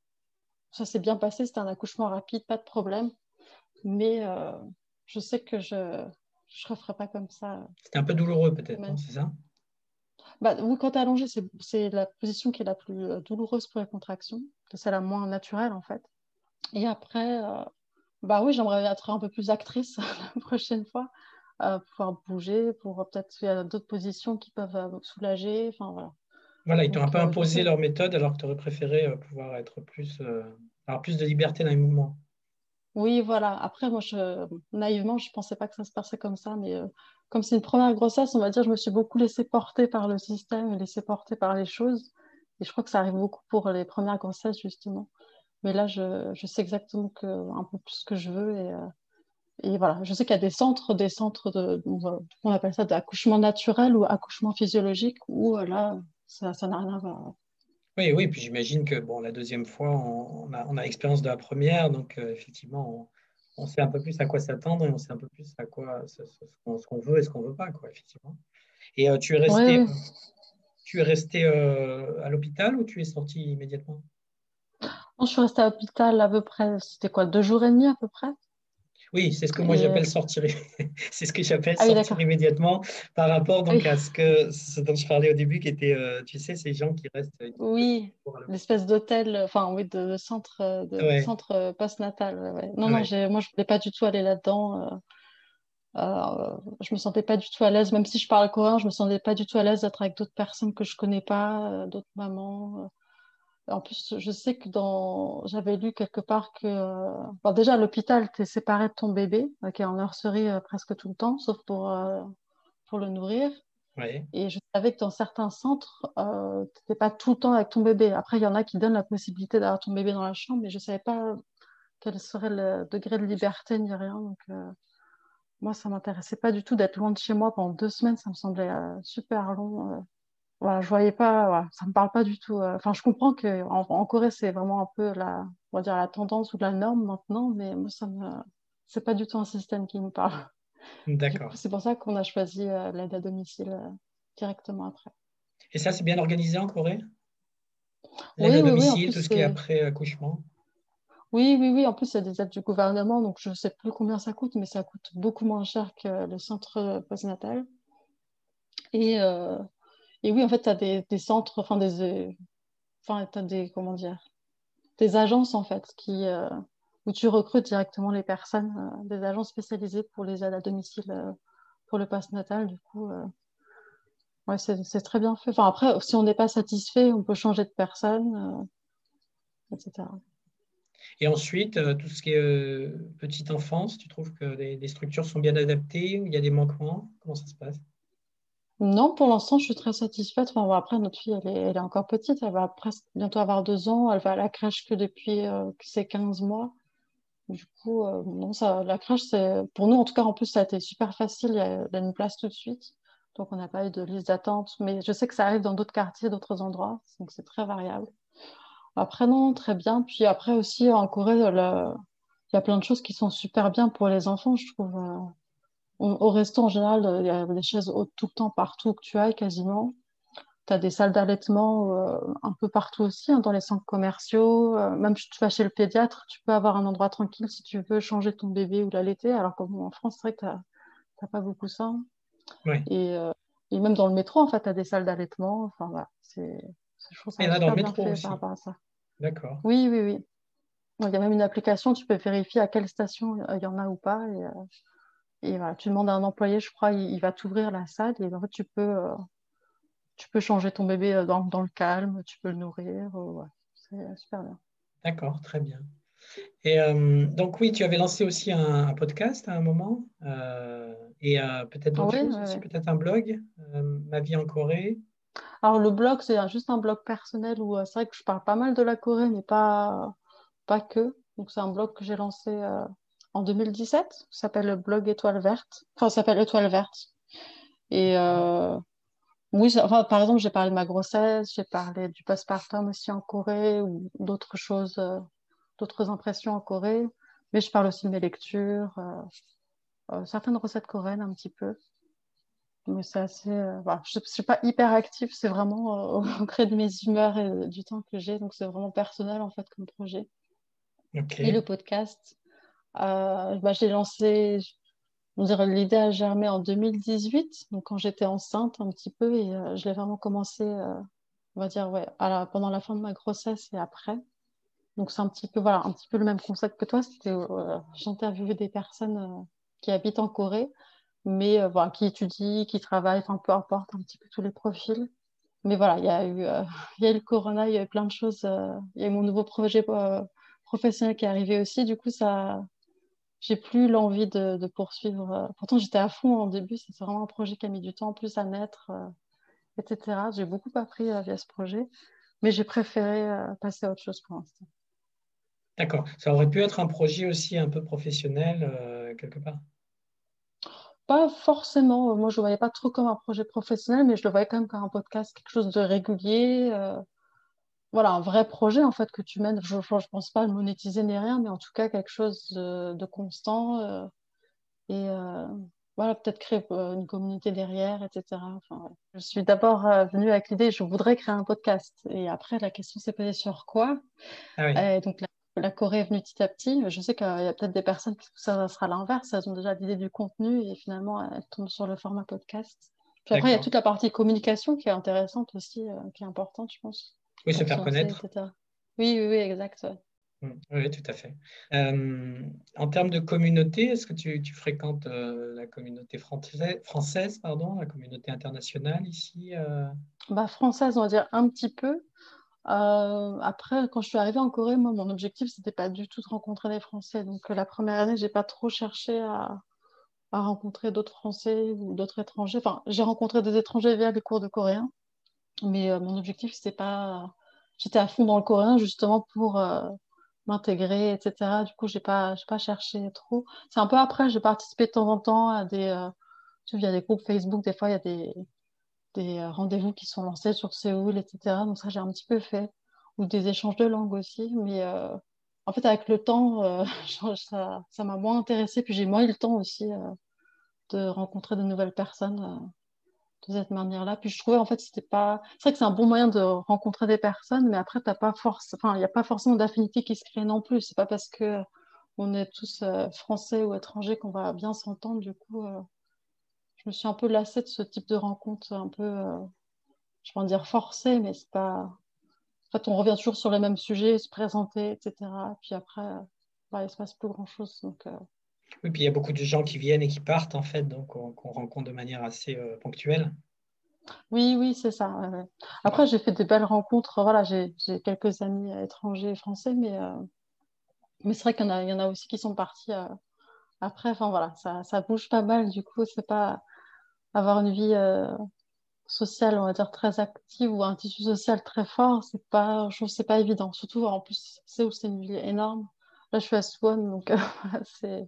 [SPEAKER 2] ça s'est bien passé. C'était un accouchement rapide, pas de problème. Mais je sais que je referai pas comme ça.
[SPEAKER 1] C'était un peu douloureux peut-être, non,
[SPEAKER 2] Même.
[SPEAKER 1] c'est ça?
[SPEAKER 2] Bah, oui, quand t'es allongé, c'est la position qui est la plus douloureuse pour les contractions. C'est la moins naturelle, en fait. Et après, bah oui, j'aimerais être un peu plus actrice la prochaine fois, pouvoir bouger, pour peut-être il y a d'autres positions qui peuvent me soulager. Enfin, voilà.
[SPEAKER 1] Voilà, ils t'ont un
[SPEAKER 2] Donc,
[SPEAKER 1] peu
[SPEAKER 2] je
[SPEAKER 1] imposé
[SPEAKER 2] sais.
[SPEAKER 1] leur méthode alors que tu aurais préféré pouvoir être avoir plus de liberté dans les mouvements.
[SPEAKER 2] Oui, voilà. Après, moi, naïvement, je pensais pas que ça se passait comme ça, mais comme c'est une première grossesse, on va dire, je me suis beaucoup laissée porter par le système, laissée porter par les choses. Et je crois que ça arrive beaucoup pour les premières grossesses, justement. Mais là, je sais exactement un peu plus ce que je veux. Et voilà, je sais qu'il y a des centres on appelle ça d'accouchement naturel ou accouchement physiologique, où là, ça n'a rien à voir.
[SPEAKER 1] Oui, oui, puis j'imagine que bon, la deuxième fois, on a l'expérience de la première, donc effectivement, on sait un peu plus à quoi s'attendre et on sait un peu plus à quoi ce qu'on veut et ce qu'on veut pas, quoi, effectivement. Et
[SPEAKER 2] Oui, oui.
[SPEAKER 1] tu es resté à l'hôpital ou tu es sorti immédiatement?
[SPEAKER 2] Moi, je suis restée à l'hôpital à peu près, c'était quoi, 2 jours et demi à peu près?
[SPEAKER 1] Oui, c'est ce que moi
[SPEAKER 2] Et...
[SPEAKER 1] j'appelle sortir, c'est ce que j'appelle
[SPEAKER 2] Ah oui,
[SPEAKER 1] sortir
[SPEAKER 2] d'accord.
[SPEAKER 1] immédiatement par rapport
[SPEAKER 2] Ah
[SPEAKER 1] donc
[SPEAKER 2] oui,
[SPEAKER 1] à ce dont je parlais au début, qui était, tu sais, ces gens qui restent une dizaine de
[SPEAKER 2] oui,
[SPEAKER 1] jours à l'hôpital.
[SPEAKER 2] l'espèce d'hôtel, enfin oui, de
[SPEAKER 1] Ouais,
[SPEAKER 2] centre post-natal. Ouais, ouais. Non, non,
[SPEAKER 1] ouais.
[SPEAKER 2] moi, je voulais pas du tout aller là-dedans. Je me sentais pas du tout à l'aise, même si je parle coréen, je me sentais pas du tout à l'aise d'être avec d'autres personnes que je connais pas, d'autres mamans. En plus, je sais que j'avais lu quelque part que, bon, déjà à l'hôpital, tu es séparé de ton bébé, qui est en nurserie presque tout le temps, sauf pour le nourrir.
[SPEAKER 1] Ouais.
[SPEAKER 2] Et je savais que dans certains centres, tu n'étais pas tout le temps avec ton bébé. Après, il y en a qui donnent la possibilité d'avoir ton bébé dans la chambre, mais je ne savais pas quel serait le degré de liberté ni rien. Donc, moi, ça m'intéressait pas du tout d'être loin de chez moi pendant 2 semaines. Ça me semblait super long. Voilà, je voyais pas, voilà, ça me parle pas du tout. Enfin, je comprends que en Corée, c'est vraiment un peu on va dire la tendance ou la norme maintenant, mais moi, c'est pas du tout un système qui me parle. Du coup,
[SPEAKER 1] D'accord.
[SPEAKER 2] c'est pour ça qu'on a choisi l'aide à domicile directement après.
[SPEAKER 1] Et ça, c'est bien organisé en Corée? L'aide
[SPEAKER 2] Oui,
[SPEAKER 1] à
[SPEAKER 2] oui, oui. En
[SPEAKER 1] domicile,
[SPEAKER 2] plus,
[SPEAKER 1] tout ce qui est après accouchement?
[SPEAKER 2] oui, oui, oui. En plus, il y a des aides du gouvernement, donc je sais plus combien ça coûte, mais ça coûte beaucoup moins cher que le centre postnatal. Et, euh, et oui, en fait, tu as des centres, enfin, t'as comment dire, des agences en fait où tu recrutes directement les personnes, des agences spécialisées pour les aides à domicile pour le postnatal. Du coup, ouais, c'est très bien fait. Enfin, après, si on n'est pas satisfait, on peut changer de personne, etc.
[SPEAKER 1] Et ensuite, tout ce qui est petite enfance, tu trouves que les structures sont bien adaptées ou il y a des manquements? Comment ça se passe?
[SPEAKER 2] Non, pour l'instant, je suis très satisfaite. Enfin, bon, après, notre fille, elle est encore petite. Elle va presque bientôt avoir 2 ans. Elle va à la crèche que depuis que c'est 15 mois. Du coup, non, la crèche, pour nous, en tout cas, en plus, ça a été super facile. Il y a une place tout de suite. Donc, on n'a pas eu de liste d'attente. Mais je sais que ça arrive dans d'autres quartiers, d'autres endroits. Donc, c'est très variable. Après, non, très bien. Puis après aussi, en Corée, il y a plein de choses qui sont super bien pour les enfants, je trouve. Au resto, en général, il y a des chaises hautes tout le temps, partout que tu ailles, quasiment. Tu as des salles d'allaitement un peu partout aussi, hein, dans les centres commerciaux. Même si tu vas chez le pédiatre, tu peux avoir un endroit tranquille si tu veux changer ton bébé ou l'allaiter. Alors qu'en France, c'est vrai que tu n'as pas beaucoup ça.
[SPEAKER 1] Oui.
[SPEAKER 2] Et Et même dans le métro, en fait, tu as des salles d'allaitement. Enfin, voilà, je trouve
[SPEAKER 1] Il y
[SPEAKER 2] ça
[SPEAKER 1] en a dans le
[SPEAKER 2] super bien
[SPEAKER 1] métro
[SPEAKER 2] fait par
[SPEAKER 1] aussi.
[SPEAKER 2] rapport à ça.
[SPEAKER 1] D'accord.
[SPEAKER 2] Oui, oui, oui. Il y a même une application, tu peux vérifier à quelle station il y en a ou pas. Et voilà, tu demandes à un employé, je crois, il va t'ouvrir la salle et en fait, tu peux changer ton bébé dans le calme, tu peux le nourrir. Ouais. C'est super bien.
[SPEAKER 1] D'accord, très bien. Et donc oui, tu avais lancé aussi un podcast à un moment, et peut-être
[SPEAKER 2] Ah
[SPEAKER 1] d'autres
[SPEAKER 2] oui,
[SPEAKER 1] choses
[SPEAKER 2] oui,
[SPEAKER 1] aussi,
[SPEAKER 2] oui.
[SPEAKER 1] peut-être un blog, Ma vie en Corée.
[SPEAKER 2] Alors, le blog, c'est juste un blog personnel où c'est vrai que je parle pas mal de la Corée, mais pas que. Donc, c'est un blog que j'ai lancé en 2017, qui s'appelle le blog Étoile Verte. Enfin, ça s'appelle Étoile Verte. Et oui, enfin, par exemple, j'ai parlé de ma grossesse, j'ai parlé du postpartum aussi en Corée ou d'autres choses, d'autres impressions en Corée. Mais je parle aussi de mes lectures, certaines recettes coréennes un petit peu. Mais c'est assez. Voilà, je ne suis pas hyper active, c'est vraiment au gré de mes humeurs et du temps que j'ai. Donc, c'est vraiment personnel en fait comme projet. Et le
[SPEAKER 1] Ok,
[SPEAKER 2] podcast, je l'ai lancé, on dirait l'idée a germé en 2018, donc quand j'étais enceinte un petit peu, et je l'ai vraiment commencé, on va dire, ouais, pendant la fin de ma grossesse et après. Donc c'est un petit peu, voilà, un petit peu le même concept que toi, c'était j'interviewais des personnes qui habitent en Corée, mais voilà, qui étudient, qui travaillent, enfin peu importe, un petit peu tous les profils. Mais voilà, il y a eu le corona, il y a eu plein de choses, il y a eu mon nouveau projet professionnel qui est arrivé aussi, du coup ça j'ai plus l'envie de poursuivre. Pourtant, j'étais à fond en début. C'est vraiment un projet qui a mis du temps en plus à naître, etc. J'ai beaucoup appris via ce projet, mais j'ai préféré passer à autre chose pour l'instant.
[SPEAKER 1] d'accord. Ça aurait pu être un projet aussi un peu professionnel, quelque part.
[SPEAKER 2] Pas forcément, moi je le voyais pas trop comme un projet professionnel, mais je le voyais quand même comme un podcast, quelque chose de régulier. Voilà, un vrai projet en fait que tu mènes. Je pense pas le monétiser ni rien, mais en tout cas quelque chose de constant. Et voilà, peut-être créer une communauté derrière, etc. Enfin, ouais. Je suis d'abord venue avec l'idée, je voudrais créer un podcast. Et après, la question s'est posée sur quoi?
[SPEAKER 1] Ah oui,
[SPEAKER 2] Donc, la Corée est venue petit à petit. Je sais qu'il y a peut-être des personnes qui ça sera l'inverse. Elles ont déjà l'idée du contenu et finalement, elles tombent sur le format podcast. Puis après, il y a
[SPEAKER 1] d'accord.
[SPEAKER 2] toute la partie communication qui est intéressante aussi, qui est importante, je pense,
[SPEAKER 1] Oui, se
[SPEAKER 2] pour se
[SPEAKER 1] faire
[SPEAKER 2] lancer,
[SPEAKER 1] connaître.
[SPEAKER 2] etc. Oui, oui, oui, exact. Ouais.
[SPEAKER 1] Oui, tout à fait. En termes de communauté, est-ce que tu fréquentes la communauté française, pardon, la communauté internationale ici?
[SPEAKER 2] Bah, française, on va dire un petit peu. Après, quand je suis arrivée en Corée, moi, mon objectif, c'était pas du tout de rencontrer des Français. Donc, la première année, j'ai pas trop cherché à rencontrer d'autres Français ou d'autres étrangers. Enfin, j'ai rencontré des étrangers via les cours de coréen, mais mon objectif, c'était pas. J'étais à fond dans le coréen justement pour m'intégrer, etc. Du coup, j'ai pas cherché trop. C'est un peu après, j'ai participé de temps en temps à tu sais, via des groupes Facebook. Des fois, il y a des rendez-vous qui sont lancés sur Séoul, etc. Donc ça, j'ai un petit peu fait. Ou des échanges de langue aussi. Mais en fait, avec le temps, ça m'a moins intéressée. Puis j'ai moins eu le temps aussi de rencontrer de nouvelles personnes de cette manière-là. Puis je trouvais, en fait, c'était pas... C'est vrai que c'est un bon moyen de rencontrer des personnes, mais après, t'as pas force... enfin, il n'y a pas forcément d'affinité qui se crée non plus. C'est pas parce que on est tous français ou étrangers qu'on va bien s'entendre. Du coup, je me suis un peu lassée de ce type de rencontre un peu je vais en dire forcé, mais c'est pas. En fait, on revient toujours sur les mêmes sujets, se présenter, etc. Puis après, bah, il se passe plus grand-chose. Donc,
[SPEAKER 1] Oui, puis il y a beaucoup de gens qui viennent et qui partent, en fait, donc qu'on rencontre de manière assez ponctuelle.
[SPEAKER 2] oui, oui, c'est ça. Ouais, ouais. Après, j'ai fait des belles rencontres. Voilà, j'ai quelques amis étrangers et français, mais c'est vrai il y en a aussi qui sont partis après. Enfin, voilà, ça bouge pas mal. Du coup, c'est pas avoir une vie sociale, on va dire, très active ou un tissu social très fort. Je trouve que c'est pas évident. Surtout, en plus, c'est où c'est une ville énorme. Là, je suis à Swan, donc voilà,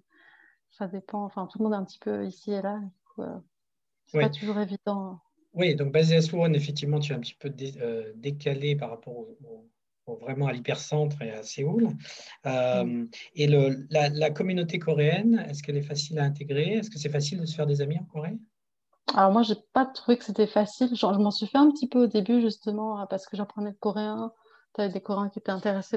[SPEAKER 2] ça dépend. Enfin, tout le monde est un petit peu ici et là. Du coup, c'est pas
[SPEAKER 1] Oui,
[SPEAKER 2] toujours évident.
[SPEAKER 1] oui, donc basé à Suwon, effectivement, tu es un petit peu décalé par rapport vraiment à l'hypercentre et à Séoul.
[SPEAKER 2] Mm.
[SPEAKER 1] Et la communauté coréenne, est-ce qu'elle est facile à intégrer? Est-ce que c'est facile de se faire des amis en Corée?
[SPEAKER 2] Alors moi, j'ai pas trouvé que c'était facile. Genre, je m'en suis fait un petit peu au début, justement, parce que j'apprenais le coréen. T'avais des Coréens qui étaient intéressés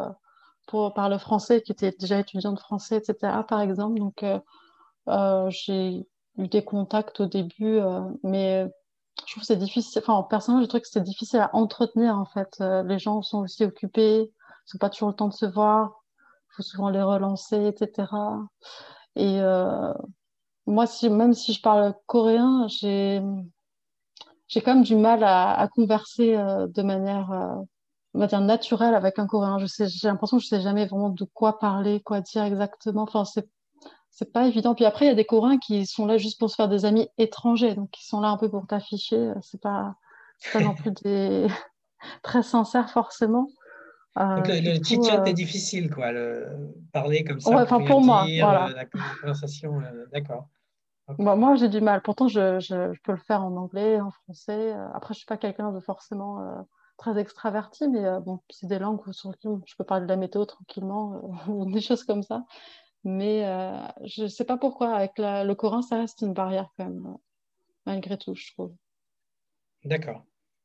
[SPEAKER 2] par le français, qui étaient déjà étudiants de français, etc., par exemple. Donc, j'ai eu des contacts au début, mais je trouve que c'est difficile. Enfin, personnellement, je trouve que c'est difficile à entretenir, en fait. Les gens sont aussi occupés, ils n'ont pas toujours le temps de se voir. Il faut souvent les relancer, etc. Et moi, même si je parle coréen, j'ai quand même du mal à converser de manière, on va dire, naturelle avec un Coréen. J'ai l'impression que je sais jamais vraiment de quoi parler, quoi dire exactement. Enfin, c'est pas évident. Puis après, il y a des Coréens qui sont là juste pour se faire des amis étrangers, donc qui sont là un peu pour t'afficher. C'est pas non plus des très sincères forcément.
[SPEAKER 1] Donc
[SPEAKER 2] Du
[SPEAKER 1] le
[SPEAKER 2] coup,
[SPEAKER 1] chit-chat est difficile, quoi. Parler comme ça
[SPEAKER 2] ouais,
[SPEAKER 1] pour
[SPEAKER 2] enfin
[SPEAKER 1] rien
[SPEAKER 2] pour moi,
[SPEAKER 1] dire,
[SPEAKER 2] voilà.
[SPEAKER 1] la conversation, d'accord. Ok.
[SPEAKER 2] Moi, j'ai du mal. Pourtant, je peux le faire en anglais, en français. Après, je suis pas quelqu'un de forcément très extraverti, mais bon, c'est des langues sur lesquelles je peux parler de la météo tranquillement ou des choses comme ça. Mais je sais pas pourquoi, avec le coréen, ça reste une barrière quand même, malgré tout, je trouve.
[SPEAKER 1] D'accord.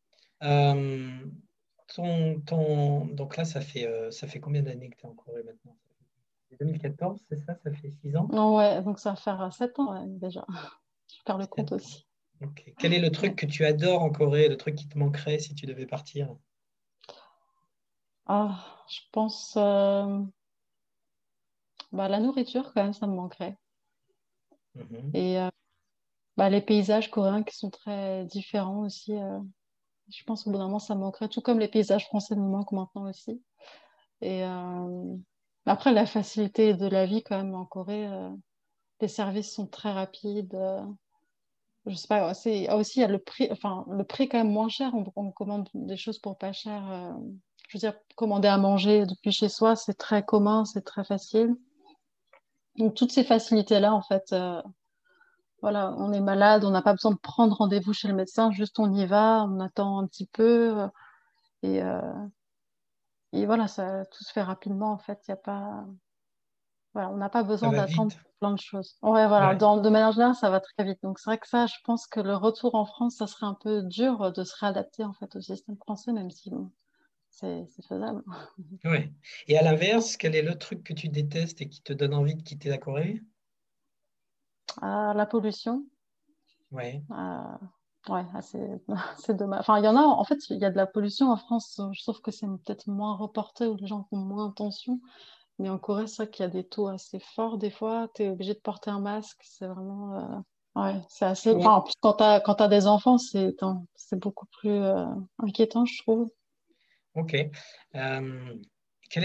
[SPEAKER 1] Donc là, ça fait combien d'années que tu es en Corée maintenant? Ça fait 2014, c'est ça? Ça fait 6 ans?
[SPEAKER 2] Non, ouais, donc ça va faire 7 ans ouais, déjà. Je perds le compte
[SPEAKER 1] 7 ans.
[SPEAKER 2] aussi.
[SPEAKER 1] Ok. Quel est le truc
[SPEAKER 2] Ouais.
[SPEAKER 1] que tu adores en Corée, le truc qui te manquerait si tu devais partir?
[SPEAKER 2] Je pense bah, la nourriture, quand même, ça me manquerait.
[SPEAKER 1] Mhm.
[SPEAKER 2] Et bah, les paysages coréens qui sont très différents aussi. Je pense au bout d'un moment, ça me manquerait, tout comme les paysages français me manquent maintenant aussi. Et après, la facilité de la vie, quand même, en Corée, les services sont très rapides. Je sais pas, aussi, il y a le prix, enfin, le prix est quand même moins cher. On commande des choses pour pas cher. Je veux dire, commander à manger depuis chez soi, c'est très commun, c'est très facile. Donc, toutes ces facilités-là, en fait, voilà, on est malade, on n'a pas besoin de prendre rendez-vous chez le médecin, juste on y va, on attend un petit peu. Et, euh, et voilà, ça, tout se fait rapidement, en fait. Il y a pas, voilà, on n'a pas
[SPEAKER 1] Ça
[SPEAKER 2] besoin
[SPEAKER 1] va
[SPEAKER 2] d'attendre
[SPEAKER 1] vite.
[SPEAKER 2] pour plein de choses. Ouais, voilà,
[SPEAKER 1] Ouais.
[SPEAKER 2] de manière générale, ça va très vite. Donc, c'est vrai que ça, je pense que le retour en France, ça serait un peu dur de se réadapter, en fait, au système français, même si bon, c'est faisable.
[SPEAKER 1] Ouais. Et à l'inverse, quel est le truc que tu détestes et qui te donne envie de quitter la Corée?
[SPEAKER 2] La pollution,
[SPEAKER 1] Ouais.
[SPEAKER 2] euh, ouais, c'est dommage. Enfin, il y en a, en fait, il y a de la pollution en France. Je trouve que c'est peut-être moins reporté ou les gens font moins attention. Mais en Corée, c'est vrai qu'il y a des taux assez forts des fois. Tu es obligé de porter un masque. C'est vraiment. Ouais, c'est assez. Enfin,
[SPEAKER 1] Ouais.
[SPEAKER 2] en plus, quand t'as des enfants, c'est beaucoup plus inquiétant, je trouve.
[SPEAKER 1] Ok. Quelle est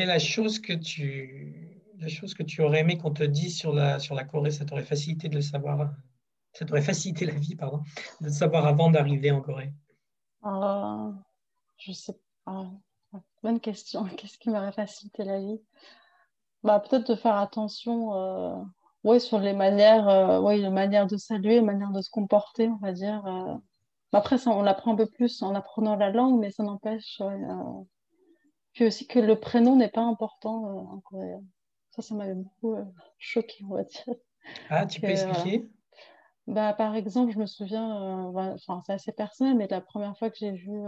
[SPEAKER 1] la chose que tu aurais aimé qu'on te dise sur la Corée? Ça t'aurait facilité de le savoir. Ça t'aurait facilité la vie, pardon, de le savoir avant d'arriver en Corée.
[SPEAKER 2] Euh, je sais pas. Ouais, bonne question. Qu'est-ce qui m'aurait facilité la vie? Bah, peut-être de faire attention ouais, sur ouais, les manières de saluer, les manières de se comporter, on va dire. Après, ça, on l'apprend un peu plus en apprenant la langue, mais ça n'empêche. Ouais, puis aussi que le prénom n'est pas important en coréen. Ça m'avait beaucoup choqué, on va dire.
[SPEAKER 1] Ah, tu peux
[SPEAKER 2] Voilà.
[SPEAKER 1] expliquer?
[SPEAKER 2] Bah, par exemple, je me souviens, enfin, c'est assez personnel, mais la première fois que j'ai vu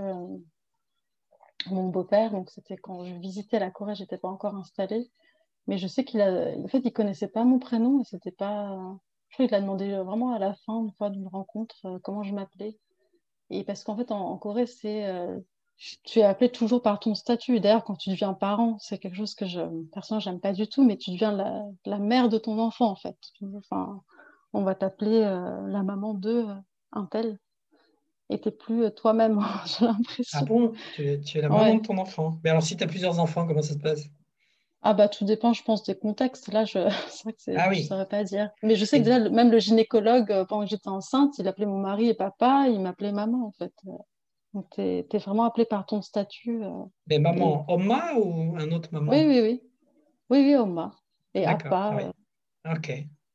[SPEAKER 2] mon beau-père, donc c'était quand je visitais la Corée, j'étais pas encore installée, mais je sais en fait, il connaissait pas mon prénom et c'était pas, je crois qu'il a demandé vraiment à la fin, une fois d'une rencontre, comment je m'appelais. Et parce qu'en fait, en Corée, tu es appelé toujours par ton statut. Et d'ailleurs, quand tu deviens parent, c'est quelque chose que personnellement, j'aime pas du tout, mais tu deviens la mère de ton enfant, en fait. Enfin, on va t'appeler la maman de un tel. Et t'es plus toi-même, j'ai
[SPEAKER 1] Ah
[SPEAKER 2] l'impression.
[SPEAKER 1] bon? Tu es la maman de
[SPEAKER 2] Ouais.
[SPEAKER 1] ton enfant. Mais alors, si tu as plusieurs enfants, comment ça se passe?
[SPEAKER 2] Ah bah tout dépend, je pense, des contextes. Là, c'est vrai que
[SPEAKER 1] Ah
[SPEAKER 2] je
[SPEAKER 1] oui.
[SPEAKER 2] saurais pas dire. Mais je sais que
[SPEAKER 1] Et,
[SPEAKER 2] déjà, même le gynécologue, pendant que j'étais enceinte, il appelait mon mari et papa, il m'appelait maman, en fait. Donc, t'es vraiment appelé par ton statut.
[SPEAKER 1] mais
[SPEAKER 2] Et
[SPEAKER 1] maman, Oma ou un autre
[SPEAKER 2] oui,
[SPEAKER 1] maman?
[SPEAKER 2] oui, oui. Oui, oui, Oma. Et
[SPEAKER 1] D'accord. Ah
[SPEAKER 2] Appa.
[SPEAKER 1] oui. Ok.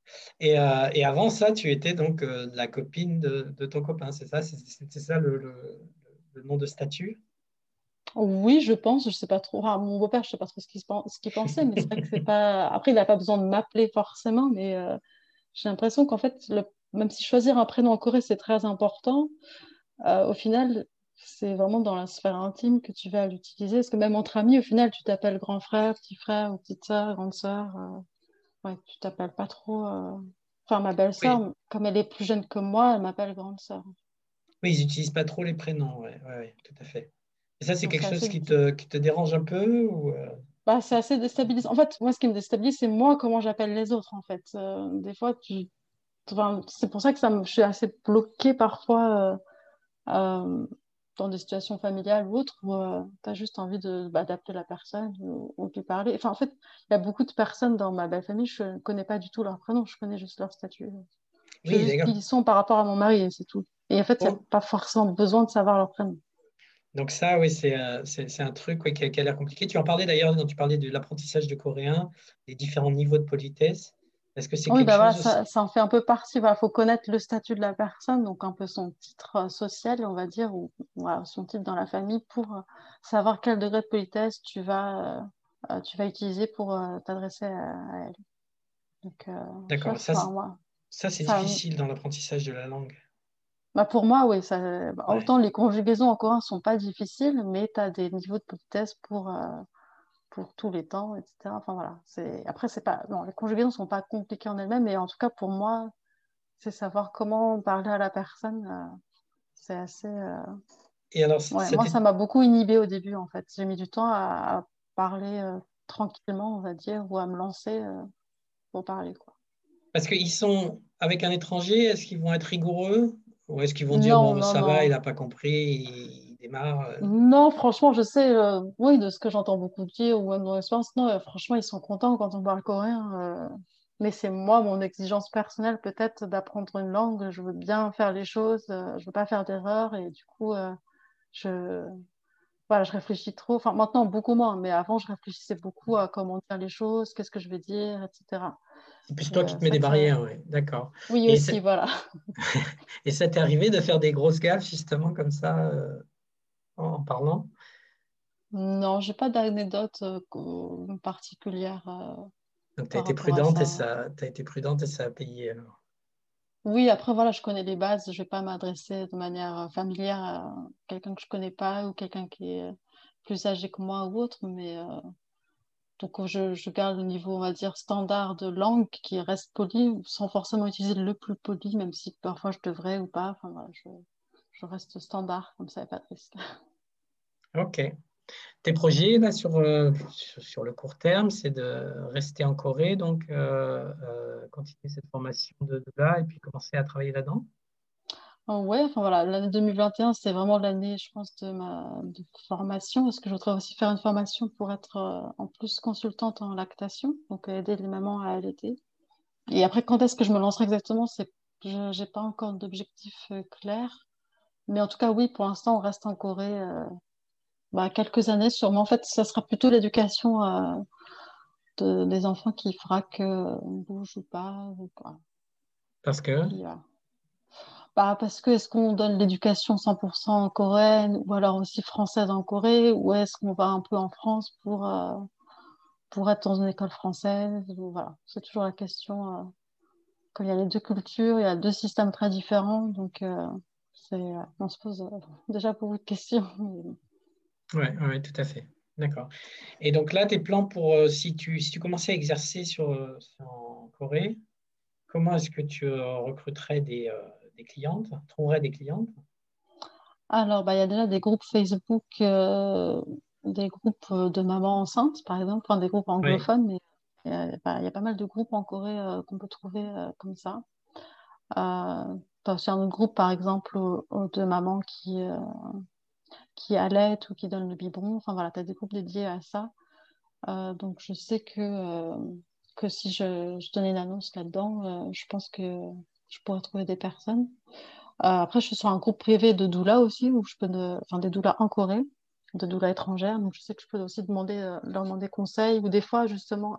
[SPEAKER 1] Et avant ça, tu étais donc la copine de ton copain, c'est ça? C'était ça le nom de statut?
[SPEAKER 2] Oui, je pense, je sais pas trop. Enfin, mon beau-père, je sais pas trop ce qu'il pensait, mais c'est vrai que c'est pas. Après, il n'a pas besoin de m'appeler forcément, mais j'ai l'impression qu'en fait, même si choisir un prénom en Corée, c'est très important, au final, c'est vraiment dans la sphère intime que tu vas l'utiliser. Parce que même entre amis, au final, tu t'appelles grand frère ou petite sœur, grande sœur. Ouais, tu t'appelles pas trop. Enfin, ma
[SPEAKER 1] Oui.
[SPEAKER 2] belle-sœur, comme elle est plus jeune que moi, elle m'appelle grande sœur.
[SPEAKER 1] Oui, ils n'utilisent pas trop les prénoms, ouais, tout à fait. Et ça, c'est
[SPEAKER 2] Donc,
[SPEAKER 1] quelque
[SPEAKER 2] c'est
[SPEAKER 1] chose
[SPEAKER 2] assez,
[SPEAKER 1] qui te dérange un peu ou
[SPEAKER 2] bah, c'est assez déstabilisant. En fait, moi, ce qui me déstabilise, c'est moi comment j'appelle les autres, en fait. Des fois, enfin, c'est pour ça que je suis assez bloquée parfois euh, dans des situations familiales ou autres où tu as juste envie d'appeler la personne ou de lui parler. Enfin, en fait, il y a beaucoup de personnes dans ma belle famille, je ne connais pas du tout leur prénom, je connais juste leur statut. Je sais
[SPEAKER 1] Oui,
[SPEAKER 2] juste qui
[SPEAKER 1] d'accord.
[SPEAKER 2] ils sont par rapport à mon mari et c'est tout. Et en fait, il n'y a
[SPEAKER 1] Oh,
[SPEAKER 2] pas forcément besoin de savoir leur prénom.
[SPEAKER 1] donc ça, oui, c'est un truc ouais, qui a l'air compliqué. Tu en parlais d'ailleurs quand tu parlais de l'apprentissage de coréen, des différents niveaux de politesse. Est-ce que c'est
[SPEAKER 2] Oui,
[SPEAKER 1] quelque
[SPEAKER 2] bah voilà,
[SPEAKER 1] chose aussi?
[SPEAKER 2] ça en fait un peu partie. Il faut connaître le statut de la personne, donc un peu son titre social, on va dire, ou voilà, son titre dans la famille pour savoir quel degré de politesse tu vas utiliser pour t'adresser à elle. Donc, tu vois,
[SPEAKER 1] D'accord.
[SPEAKER 2] enfin, moi,
[SPEAKER 1] Ça, c'est
[SPEAKER 2] ça,
[SPEAKER 1] difficile dans l'apprentissage de la langue.
[SPEAKER 2] bah pour moi, oui, ça, bah,
[SPEAKER 1] Ouais.
[SPEAKER 2] autant les conjugaisons en coréen sont pas difficiles, mais tu as des niveaux de politesse pour tous les temps, etc. Enfin voilà. Après, c'est pas. Non, les conjugaisons sont pas compliquées en elles-mêmes, mais en tout cas, pour moi, c'est savoir comment parler à la personne. C'est assez.
[SPEAKER 1] Et alors,
[SPEAKER 2] Ouais,
[SPEAKER 1] ça
[SPEAKER 2] moi,
[SPEAKER 1] t'est
[SPEAKER 2] ça m'a beaucoup inhibée au début, en fait. J'ai mis du temps à parler tranquillement, on va dire, ou à me lancer pour parler, quoi.
[SPEAKER 1] parce qu'ils sont avec un étranger, est-ce qu'ils vont être rigoureux? Ou est-ce qu'ils vont dire,
[SPEAKER 2] Non,
[SPEAKER 1] bon,
[SPEAKER 2] non,
[SPEAKER 1] ça
[SPEAKER 2] non.
[SPEAKER 1] va, il n'a pas compris, il démarre.
[SPEAKER 2] Non, franchement, je sais, oui, de ce que j'entends beaucoup dire, ou même dans l'expérience, non, franchement, ils sont contents quand on parle coréen. Mais c'est moi, mon exigence personnelle, peut-être, d'apprendre une langue. Je veux bien faire les choses, je veux pas faire d'erreurs, et du coup, je, voilà, je réfléchis trop. Enfin, maintenant, beaucoup moins, mais avant, je réfléchissais beaucoup à comment dire les choses, qu'est-ce que je vais dire, etc.
[SPEAKER 1] C'est plus
[SPEAKER 2] Et
[SPEAKER 1] toi qui te mets
[SPEAKER 2] ça
[SPEAKER 1] des
[SPEAKER 2] que ça.
[SPEAKER 1] barrières, oui. D'accord.
[SPEAKER 2] Oui,
[SPEAKER 1] Et,
[SPEAKER 2] aussi, voilà.
[SPEAKER 1] et ça t'est arrivé de faire des grosses gaffes, justement, comme ça, en parlant?
[SPEAKER 2] Non, j'ai pas d'anecdote particulière
[SPEAKER 1] Donc, tu as
[SPEAKER 2] par
[SPEAKER 1] été
[SPEAKER 2] rapport à
[SPEAKER 1] prudente et
[SPEAKER 2] ça.
[SPEAKER 1] ça, été prudente et ça a payé, alors.
[SPEAKER 2] Oui, après, voilà, je connais les bases. Je vais pas m'adresser de manière familière à quelqu'un que je connais pas ou quelqu'un qui est plus âgé que moi ou autre. Mais donc, je garde le niveau, on va dire, standard de langue qui reste poli sans forcément utiliser le plus poli, même si parfois je devrais ou pas. Enfin, voilà, je reste standard, comme ça, il n'y a pas de risque.
[SPEAKER 1] OK. Tes projets, là, sur le court terme, c'est de rester en Corée, donc continuer cette formation de là et puis commencer à travailler là-dedans?
[SPEAKER 2] Ouais, enfin voilà, l'année 2021, c'est vraiment l'année, je pense, de formation, parce que je voudrais aussi faire une formation pour être en plus consultante en lactation, donc aider les mamans à allaiter. Et après, quand est-ce que je me lancerai exactement, je n'ai pas encore d'objectif clair. Mais en tout cas, oui, pour l'instant, on reste en Corée quelques années sûrement. En fait, ça sera plutôt l'éducation des enfants qui fera qu'on bouge ou pas. Ou quoi.
[SPEAKER 1] Parce que,
[SPEAKER 2] Puis, parce que est-ce qu'on donne l'éducation 100% coréenne ou alors aussi française en Corée ou est-ce qu'on va un peu en France pour être dans une école française voilà, c'est toujours la question. Comme il y a les deux cultures, il y a deux systèmes très différents, donc on se pose déjà beaucoup de questions.
[SPEAKER 1] ouais, ouais, tout à fait. D'accord. Et donc là, tes plans pour, si tu commençais à exercer en Corée, comment est-ce que tu recruterais des clientes, trouverais des clientes?
[SPEAKER 2] Alors, il y a déjà des groupes Facebook, des groupes de mamans enceintes, par exemple, enfin, des groupes
[SPEAKER 1] Oui,
[SPEAKER 2] anglophones, mais il y a pas mal de groupes en Corée qu'on peut trouver comme ça. T'as aussi un autre groupe, par exemple, de mamans qui allaitent ou qui donnent le biberon. Enfin, voilà, tu as des groupes dédiés à ça. Donc, je sais que si je donnais une annonce là-dedans, je pense que je pourrais trouver des personnes. Après, je suis sur un groupe privé de doula aussi, où je peux enfin, des doulas en Corée, de doulas étrangères. Donc, je sais que je peux aussi leur demander conseil. Ou des fois, justement,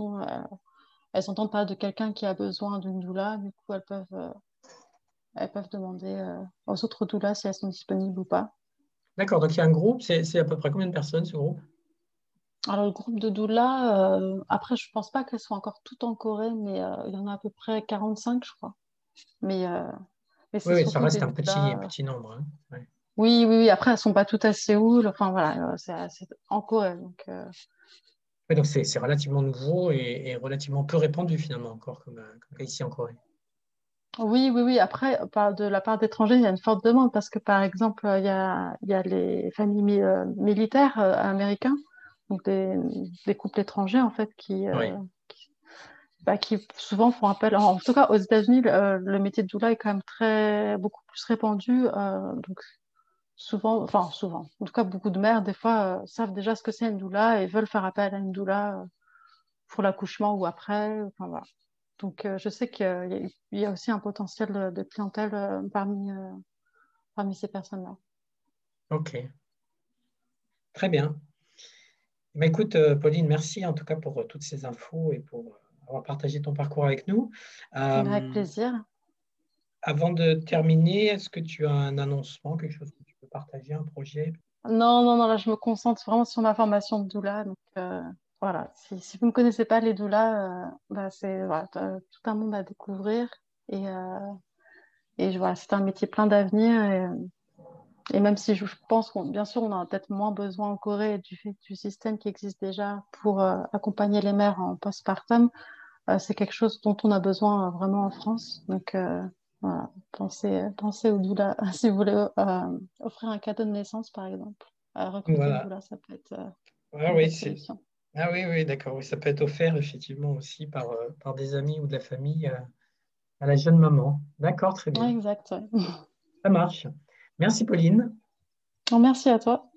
[SPEAKER 2] elles s'entendent pas de quelqu'un qui a besoin d'une doula. Du coup, elles peuvent demander aux autres doulas si elles sont disponibles ou pas.
[SPEAKER 1] d'accord. Donc il y a un groupe, c'est à peu près combien de personnes ce groupe?
[SPEAKER 2] Alors, le groupe de doulas, après, je pense pas qu'elles soient encore toutes en Corée, mais il y en a à peu près 45, je crois. Mais, euh, mais
[SPEAKER 1] Oui,
[SPEAKER 2] c'est
[SPEAKER 1] oui, ça
[SPEAKER 2] surtout
[SPEAKER 1] reste
[SPEAKER 2] des
[SPEAKER 1] un petit,
[SPEAKER 2] doulas.
[SPEAKER 1] petit nombre, hein. Ouais.
[SPEAKER 2] Oui, oui, oui. Après, elles sont pas toutes à Séoul. Enfin, voilà, c'est en Corée. Donc,
[SPEAKER 1] Oui, donc c'est relativement nouveau et relativement peu répandu finalement encore comme cas ici en Corée.
[SPEAKER 2] Oui, oui, oui. Après, de la part d'étrangers, il y a une forte demande parce que, par exemple, il y a les familles militaires américains, donc des couples étrangers, en fait,
[SPEAKER 1] Oui,
[SPEAKER 2] qui souvent font appel. En tout cas, aux États-Unis, le métier de doula est quand même beaucoup plus répandu. Donc, souvent, en tout cas, beaucoup de mères, des fois, savent déjà ce que c'est une doula et veulent faire appel à une doula pour l'accouchement ou après. Enfin, voilà. Donc, je sais qu'il y a aussi un potentiel de clientèle parmi ces personnes-là.
[SPEAKER 1] ok, très bien. Écoute, Pauline, merci en tout cas pour toutes ces infos et pour avoir partagé ton parcours avec nous.
[SPEAKER 2] Avec
[SPEAKER 1] Euh,
[SPEAKER 2] plaisir.
[SPEAKER 1] Avant de terminer, est-ce que tu as un annoncement, quelque chose que tu peux partager, un projet?
[SPEAKER 2] Non, non, non, là, je me concentre vraiment sur ma formation de doula. Donc, voilà, si vous ne connaissez pas les doulas, c'est voilà, tout un monde à découvrir. Et, voilà, c'est un métier plein d'avenir. Et même si je pense qu'on, bien sûr, on en a peut-être moins besoin en Corée du fait du système qui existe déjà pour accompagner les mères en postpartum, c'est quelque chose dont on a besoin vraiment en France. Donc, voilà, pensez au doula. Si vous voulez offrir un cadeau de naissance, par exemple, recruter une
[SPEAKER 1] Voilà.
[SPEAKER 2] doula, ça peut être
[SPEAKER 1] Ah
[SPEAKER 2] une
[SPEAKER 1] oui,
[SPEAKER 2] bonne solution.
[SPEAKER 1] ah oui, oui, d'accord. Oui, ça peut être offert effectivement aussi par des amis ou de la famille à la jeune maman. D'accord, très
[SPEAKER 2] Ouais,
[SPEAKER 1] bien.
[SPEAKER 2] exact. Ouais.
[SPEAKER 1] Ça marche. Merci, Pauline.
[SPEAKER 2] Bon, merci à toi.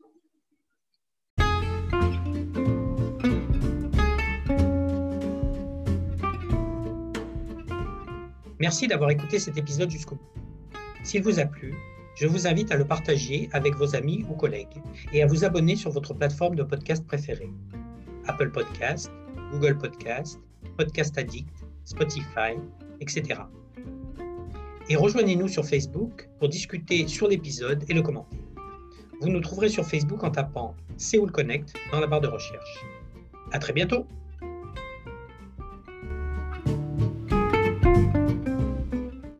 [SPEAKER 1] Merci d'avoir écouté cet épisode jusqu'au bout. S'il vous a plu, je vous invite à le partager avec vos amis ou collègues et à vous abonner sur votre plateforme de podcast préférée. Apple Podcast, Google Podcast, Podcast Addict, Spotify, etc. Et rejoignez-nous sur Facebook pour discuter sur l'épisode et le commenter. Vous nous trouverez sur Facebook en tapant Séoul Connect dans la barre de recherche. À très bientôt!